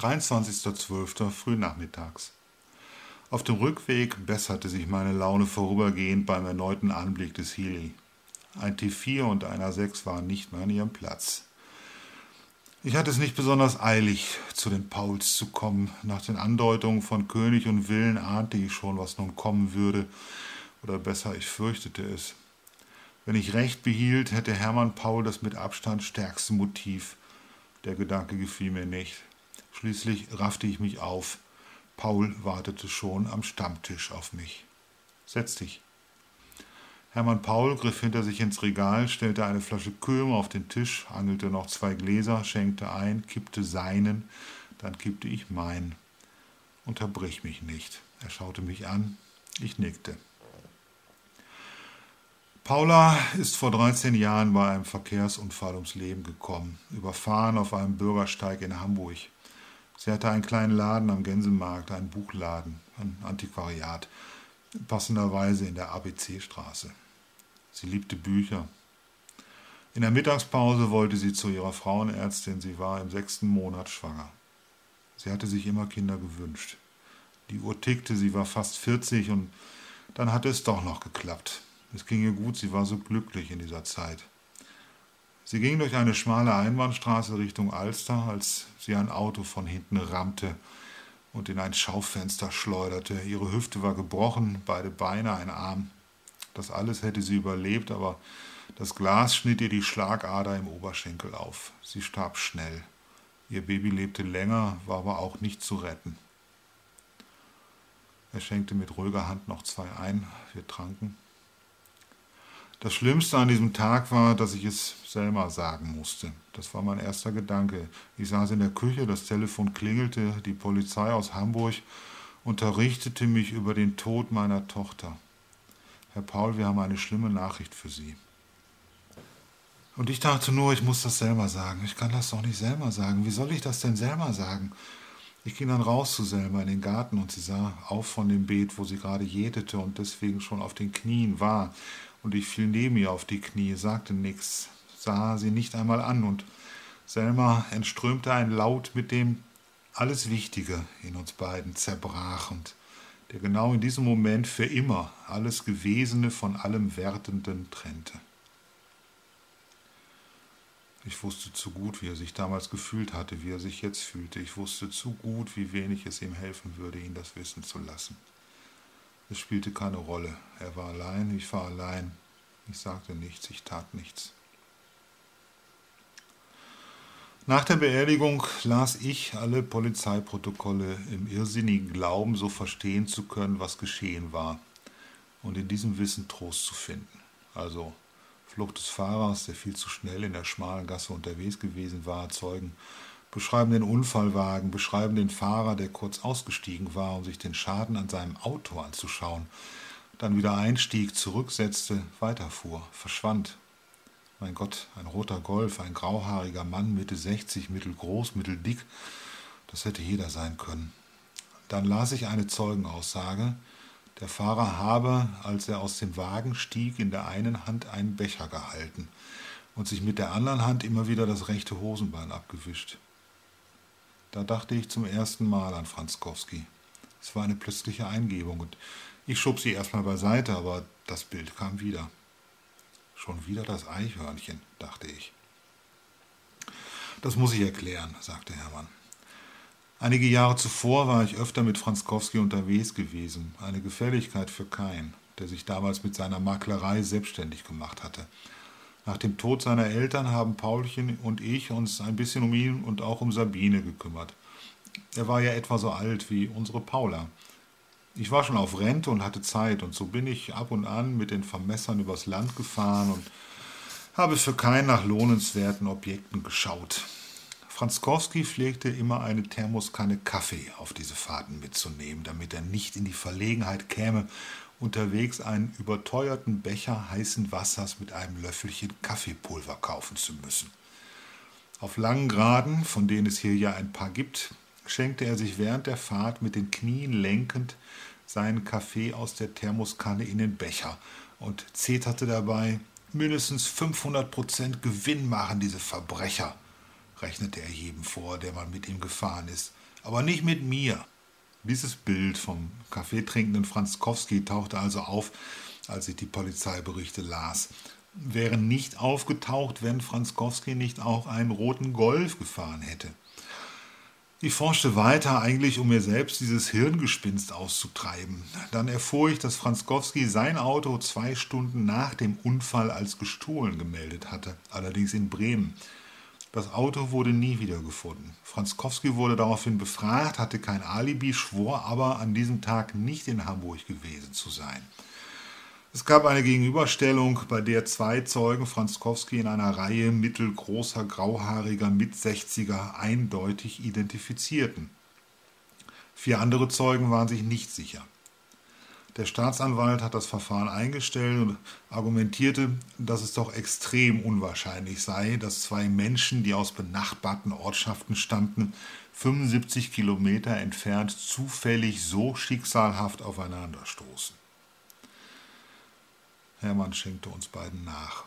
23.12. frühnachmittags. Auf dem Rückweg besserte sich meine Laune vorübergehend beim erneuten Anblick des Healy. Ein T4 und ein A6 waren nicht mehr an ihrem Platz. Ich hatte es nicht besonders eilig, zu den Pauls zu kommen. Nach den Andeutungen von König und Willen ahnte ich schon, was nun kommen würde. Oder besser, ich fürchtete es. Wenn ich recht behielt, hätte Hermann Paul das mit Abstand stärkste Motiv. Der Gedanke gefiel mir nicht. Schließlich raffte ich mich auf. Paul wartete schon am Stammtisch auf mich. »Setz dich.« Hermann Paul griff hinter sich ins Regal, stellte eine Flasche Köhm auf den Tisch, angelte noch 2 Gläser, schenkte ein, kippte seinen, dann kippte ich meinen. »Unterbrich mich nicht.« Er schaute mich an, ich nickte. Paula ist vor 13 Jahren bei einem Verkehrsunfall ums Leben gekommen, überfahren auf einem Bürgersteig in Hamburg. Sie hatte einen kleinen Laden am Gänsemarkt, einen Buchladen, ein Antiquariat, passenderweise in der ABC-Straße. Sie liebte Bücher. In der Mittagspause wollte sie zu ihrer Frauenärztin, sie war im 6. Monat schwanger. Sie hatte sich immer Kinder gewünscht. Die Uhr tickte, sie war fast 40 und dann hatte es doch noch geklappt. Es ging ihr gut, sie war so glücklich in dieser Zeit. Sie ging durch eine schmale Einbahnstraße Richtung Alster, als sie ein Auto von hinten rammte und in ein Schaufenster schleuderte. Ihre Hüfte war gebrochen, beide Beine, ein Arm. Das alles hätte sie überlebt, aber das Glas schnitt ihr die Schlagader im Oberschenkel auf. Sie starb schnell. Ihr Baby lebte länger, war aber auch nicht zu retten. Er schenkte mit ruhiger Hand noch 2 ein. Wir tranken. Das Schlimmste an diesem Tag war, dass ich es Selma sagen musste. Das war mein erster Gedanke. Ich saß in der Küche, das Telefon klingelte, die Polizei aus Hamburg unterrichtete mich über den Tod meiner Tochter. »Herr Paul, wir haben eine schlimme Nachricht für Sie.« Und ich dachte nur, ich muss das Selma sagen. Ich kann das doch nicht Selma sagen. Wie soll ich das denn Selma sagen? Ich ging dann raus zu Selma in den Garten und sie sah auf von dem Beet, wo sie gerade jätete und deswegen schon auf den Knien war. Und ich fiel neben ihr auf die Knie, sagte nichts, sah sie nicht einmal an und Selma entströmte ein Laut, mit dem alles Wichtige in uns beiden zerbrach und der genau in diesem Moment für immer alles Gewesene von allem Wertenden trennte. Ich wusste zu gut, wie er sich damals gefühlt hatte, wie er sich jetzt fühlte. Ich wusste zu gut, wie wenig es ihm helfen würde, ihn das wissen zu lassen. Es spielte keine Rolle. Er war allein, ich war allein. Ich sagte nichts, ich tat nichts. Nach der Beerdigung las ich alle Polizeiprotokolle im irrsinnigen Glauben, so verstehen zu können, was geschehen war und in diesem Wissen Trost zu finden. Also Flucht des Fahrers, der viel zu schnell in der schmalen Gasse unterwegs gewesen war, Zeugen beschreiben den Unfallwagen, beschreiben den Fahrer, der kurz ausgestiegen war, um sich den Schaden an seinem Auto anzuschauen, dann wieder einstieg, zurücksetzte, weiterfuhr, verschwand. Mein Gott, ein roter Golf, ein grauhaariger Mann, Mitte 60, mittelgroß, mitteldick, das hätte jeder sein können. Dann las ich eine Zeugenaussage, der Fahrer habe, als er aus dem Wagen stieg, in der einen Hand einen Becher gehalten und sich mit der anderen Hand immer wieder das rechte Hosenbein abgewischt. Da dachte ich zum ersten Mal an Franzkowski. Es war eine plötzliche Eingebung und ich schob sie erstmal beiseite, aber das Bild kam wieder. Schon wieder das Eichhörnchen, dachte ich. Das muss ich erklären, sagte Hermann. Einige Jahre zuvor war ich öfter mit Franzkowski unterwegs gewesen, eine Gefälligkeit für keinen, der sich damals mit seiner Maklerei selbstständig gemacht hatte. Nach dem Tod seiner Eltern haben Paulchen und ich uns ein bisschen um ihn und auch um Sabine gekümmert. Er war ja etwa so alt wie unsere Paula. Ich war schon auf Rente und hatte Zeit und so bin ich ab und an mit den Vermessern übers Land gefahren und habe für keinen nach lohnenswerten Objekten geschaut. Franzkowski pflegte immer eine Thermoskanne Kaffee auf diese Fahrten mitzunehmen, damit er nicht in die Verlegenheit käme, unterwegs einen überteuerten Becher heißen Wassers mit einem Löffelchen Kaffeepulver kaufen zu müssen. Auf langen Geraden, von denen es hier ja ein paar gibt, schenkte er sich während der Fahrt mit den Knien lenkend seinen Kaffee aus der Thermoskanne in den Becher und zeterte dabei, mindestens 500% Gewinn machen diese Verbrecher, rechnete er jedem vor, der mal mit ihm gefahren ist. Aber nicht mit mir. Dieses Bild vom kaffeetrinkenden Franzkowski tauchte also auf, als ich die Polizeiberichte las. Wäre nicht aufgetaucht, wenn Franzkowski nicht auch einen roten Golf gefahren hätte. Ich forschte weiter, eigentlich um mir selbst dieses Hirngespinst auszutreiben. Dann erfuhr ich, dass Franzkowski sein Auto 2 Stunden nach dem Unfall als gestohlen gemeldet hatte, allerdings in Bremen. Das Auto wurde nie wieder gefunden. Franzkowski wurde daraufhin befragt, hatte kein Alibi, schwor aber an diesem Tag nicht in Hamburg gewesen zu sein. Es gab eine Gegenüberstellung, bei der 2 Zeugen Franzkowski in einer Reihe mittelgroßer, grauhaariger Mit-60er eindeutig identifizierten. 4 andere Zeugen waren sich nicht sicher. Der Staatsanwalt hat das Verfahren eingestellt und argumentierte, dass es doch extrem unwahrscheinlich sei, dass 2 Menschen, die aus benachbarten Ortschaften stammten, 75 Kilometer entfernt zufällig so schicksalhaft aufeinanderstoßen. Hermann schenkte uns beiden nach.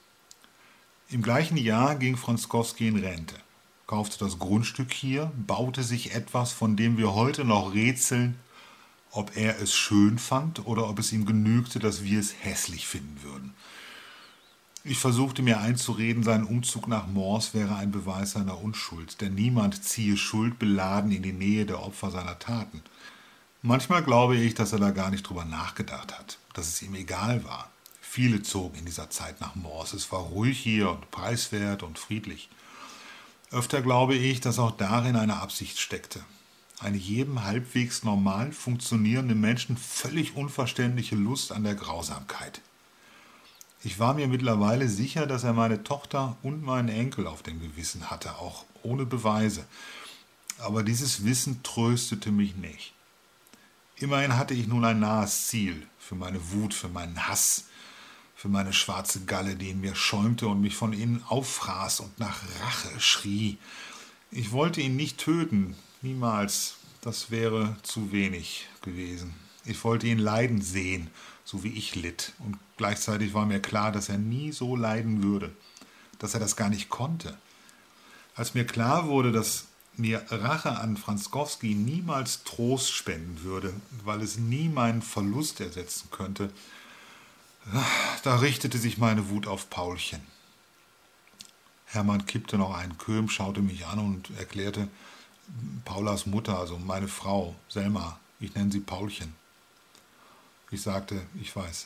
Im gleichen Jahr ging Franzkowski in Rente, kaufte das Grundstück hier, baute sich etwas, von dem wir heute noch rätseln, ob er es schön fand oder ob es ihm genügte, dass wir es hässlich finden würden. Ich versuchte mir einzureden, sein Umzug nach Mors wäre ein Beweis seiner Unschuld, denn niemand ziehe schuldbeladen in die Nähe der Opfer seiner Taten. Manchmal glaube ich, dass er da gar nicht drüber nachgedacht hat, dass es ihm egal war. Viele zogen in dieser Zeit nach Mors. Es war ruhig hier und preiswert und friedlich. Öfter glaube ich, dass auch darin eine Absicht steckte. Eine jedem halbwegs normal funktionierenden Menschen völlig unverständliche Lust an der Grausamkeit. Ich war mir mittlerweile sicher, dass er meine Tochter und meinen Enkel auf dem Gewissen hatte, auch ohne Beweise. Aber dieses Wissen tröstete mich nicht. Immerhin hatte ich nun ein nahes Ziel für meine Wut, für meinen Hass, für meine schwarze Galle, die in mir schäumte und mich von innen auffraß und nach Rache schrie. Ich wollte ihn nicht töten, niemals. Das wäre zu wenig gewesen. Ich wollte ihn leiden sehen, so wie ich litt. Und gleichzeitig war mir klar, dass er nie so leiden würde, dass er das gar nicht konnte. Als mir klar wurde, dass mir Rache an Franzkowski niemals Trost spenden würde, weil es nie meinen Verlust ersetzen könnte, da richtete sich meine Wut auf Paulchen. Hermann kippte noch einen Köhm, schaute mich an und erklärte, Paulas Mutter, also meine Frau, Selma, ich nenne sie Paulchen. Ich sagte, ich weiß.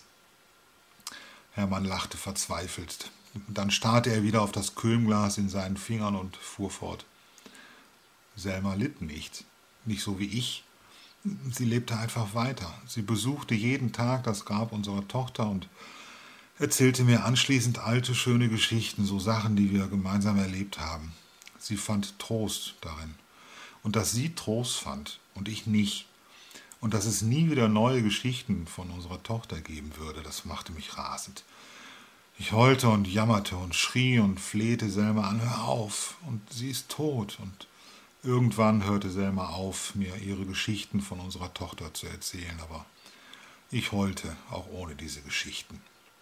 Hermann lachte verzweifelt. Dann starrte er wieder auf das Köhmglas in seinen Fingern und fuhr fort. Selma litt nicht, nicht so wie ich. Sie lebte einfach weiter. Sie besuchte jeden Tag das Grab unserer Tochter und erzählte mir anschließend alte, schöne Geschichten, so Sachen, die wir gemeinsam erlebt haben. Sie fand Trost darin. Und dass sie Trost fand und ich nicht. Und dass es nie wieder neue Geschichten von unserer Tochter geben würde, das machte mich rasend. Ich heulte und jammerte und schrie und flehte Selma an, hör auf, und sie ist tot. Und irgendwann hörte Selma auf, mir ihre Geschichten von unserer Tochter zu erzählen, aber ich heulte auch ohne diese Geschichten.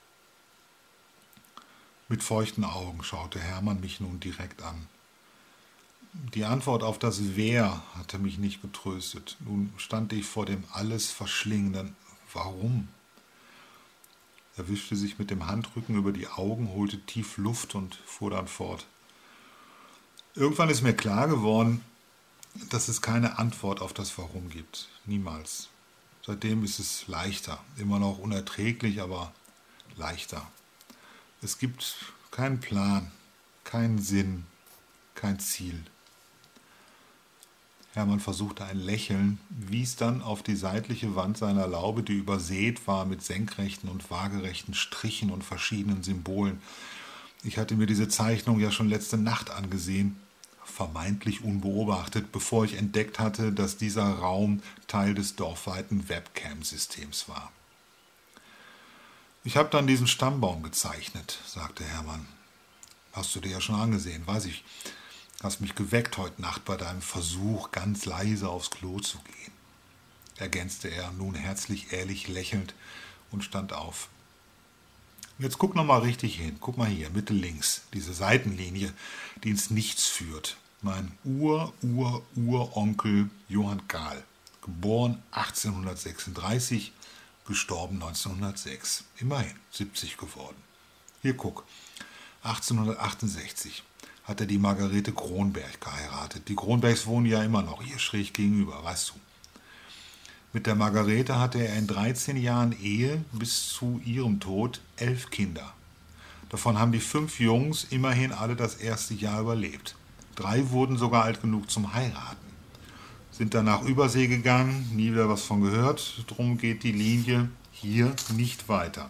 Mit feuchten Augen schaute Hermann mich nun direkt an. Die Antwort auf das Wer hatte mich nicht getröstet. Nun stand ich vor dem alles verschlingenden Warum. Er wischte sich mit dem Handrücken über die Augen, holte tief Luft und fuhr dann fort. Irgendwann ist mir klar geworden, dass es keine Antwort auf das Warum gibt. Niemals. Seitdem ist es leichter. Immer noch unerträglich, aber leichter. Es gibt keinen Plan, keinen Sinn, kein Ziel. Hermann versuchte ein Lächeln, wies dann auf die seitliche Wand seiner Laube, die übersät war mit senkrechten und waagerechten Strichen und verschiedenen Symbolen. Ich hatte mir diese Zeichnung ja schon letzte Nacht angesehen, vermeintlich unbeobachtet, bevor ich entdeckt hatte, dass dieser Raum Teil des dorfweiten Webcam-Systems war. Ich habe dann diesen Stammbaum gezeichnet, sagte Hermann. Hast du dir ja schon angesehen, weiß ich. Hast mich geweckt heute Nacht bei deinem Versuch, ganz leise aufs Klo zu gehen, ergänzte er, nun herzlich ehrlich lächelnd und stand auf. Jetzt guck noch mal richtig hin, guck mal hier, Mitte links, diese Seitenlinie, die ins Nichts führt. Mein Uronkel Johann Kahl, geboren 1836, gestorben 1906. Immerhin 70 geworden. Hier guck, 1868 hat er die Margarete Kronberg geheiratet. Die Kronbergs wohnen ja immer noch hier schräg gegenüber, weißt du. Mit der Margarete hatte er in 13 Jahren Ehe bis zu ihrem Tod 11 Kinder. Davon haben die 5 Jungs immerhin alle das erste Jahr überlebt. 3 wurden sogar alt genug zum Heiraten. Sind dann nach Übersee gegangen, nie wieder was von gehört. Drum geht die Linie hier nicht weiter.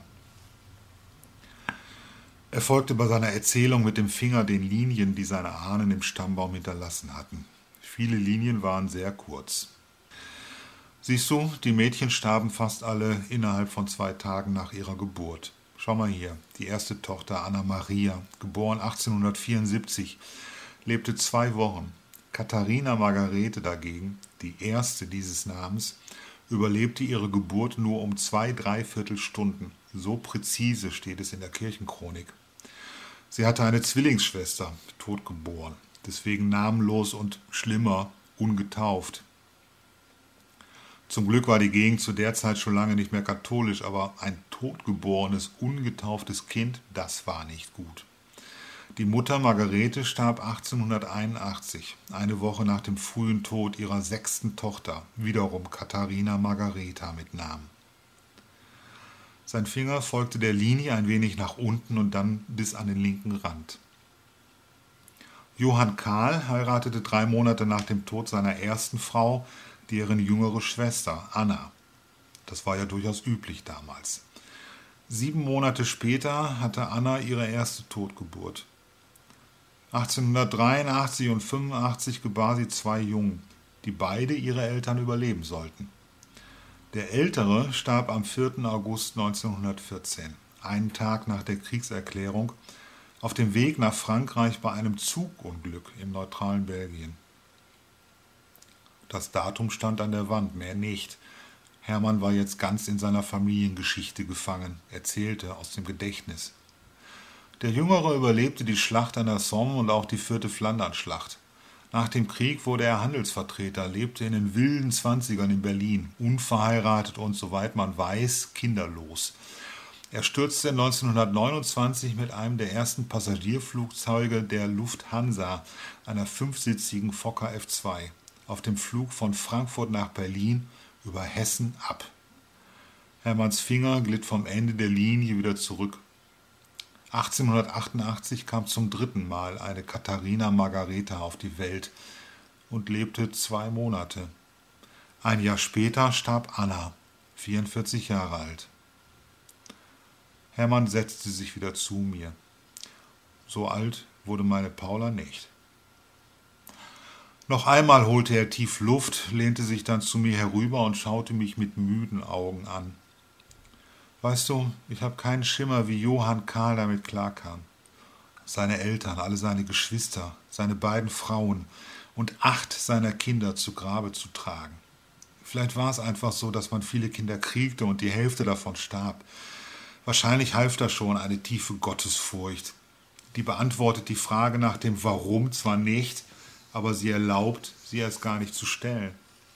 Er folgte bei seiner Erzählung mit dem Finger den Linien, die seine Ahnen im Stammbaum hinterlassen hatten. Viele Linien waren sehr kurz. Siehst du, die Mädchen starben fast alle innerhalb von 2 Tagen nach ihrer Geburt. Schau mal hier, die erste Tochter Anna Maria, geboren 1874, lebte 2 Wochen. Katharina Margarete dagegen, die erste dieses Namens, überlebte ihre Geburt nur um 2¾ Stunden. So präzise steht es in der Kirchenchronik. Sie hatte eine Zwillingsschwester, totgeboren, deswegen namenlos und schlimmer, ungetauft. Zum Glück war die Gegend zu der Zeit schon lange nicht mehr katholisch, aber ein totgeborenes, ungetauftes Kind, das war nicht gut. Die Mutter Margarete starb 1881, eine Woche nach dem frühen Tod ihrer 6. Tochter, wiederum Katharina Margareta mit Namen. Sein Finger folgte der Linie ein wenig nach unten und dann bis an den linken Rand. Johann Kahl heiratete 3 Monate nach dem Tod seiner ersten Frau, deren jüngere Schwester Anna. Das war ja durchaus üblich damals. 7 Monate später hatte Anna ihre erste Totgeburt. 1883 und 85 gebar sie 2 Jungen, die beide ihre Eltern überleben sollten. Der Ältere starb am 4. August 1914, einen Tag nach der Kriegserklärung, auf dem Weg nach Frankreich bei einem Zugunglück im neutralen Belgien. Das Datum stand an der Wand, mehr nicht. Hermann war jetzt ganz in seiner Familiengeschichte gefangen, erzählte aus dem Gedächtnis. Der Jüngere überlebte die Schlacht an der Somme und auch die 4. Flandernschlacht. Nach dem Krieg wurde er Handelsvertreter, lebte in den wilden 20ern in Berlin, unverheiratet und, soweit man weiß, kinderlos. Er stürzte 1929 mit einem der ersten Passagierflugzeuge der Lufthansa, einer 5-sitzigen Fokker F2, auf dem Flug von Frankfurt nach Berlin über Hessen ab. Hermanns Finger glitt vom Ende der Linie wieder zurück. 1888 kam zum 3. Mal eine Katharina Margareta auf die Welt und lebte 2 Monate. Ein Jahr später starb Anna, 44 Jahre alt. Hermann setzte sich wieder zu mir. So alt wurde meine Paula nicht. Noch einmal holte er tief Luft, lehnte sich dann zu mir herüber und schaute mich mit müden Augen an. Weißt du, ich habe keinen Schimmer, wie Johann Kahl damit klarkam. Seine Eltern, alle seine Geschwister, seine beiden Frauen und 8 seiner Kinder zu Grabe zu tragen. Vielleicht war es einfach so, dass man viele Kinder kriegte und die Hälfte davon starb. Wahrscheinlich half da schon eine tiefe Gottesfurcht. Die beantwortet die Frage nach dem Warum zwar nicht, aber sie erlaubt, sie erst gar nicht zu stellen.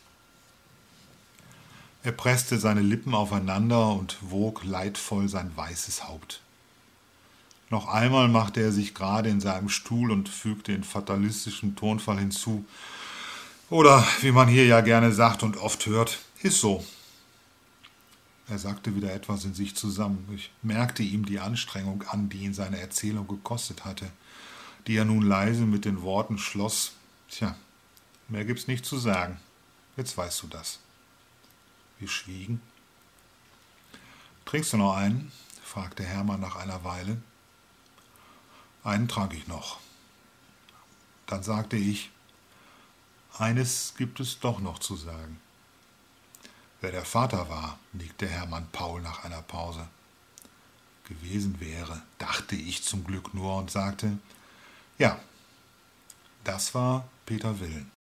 Er presste seine Lippen aufeinander und wog leidvoll sein weißes Haupt. Noch einmal machte er sich gerade in seinem Stuhl und fügte in fatalistischem Tonfall hinzu: Oder, wie man hier ja gerne sagt und oft hört, ist so. Er sagte wieder etwas in sich zusammen. Ich merkte ihm die Anstrengung an, die ihn seine Erzählung gekostet hatte, die er nun leise mit den Worten schloss: Tja, mehr gibt's nicht zu sagen. Jetzt weißt du das. Wir schwiegen. Trinkst du noch einen? Fragte Hermann nach einer Weile. Einen trank ich noch. Dann sagte ich: Eines gibt es doch noch zu sagen. Wer der Vater war, nickte Hermann Paul nach einer Pause. Gewesen wäre, dachte ich zum Glück nur und sagte: Ja, das war Peter Willen.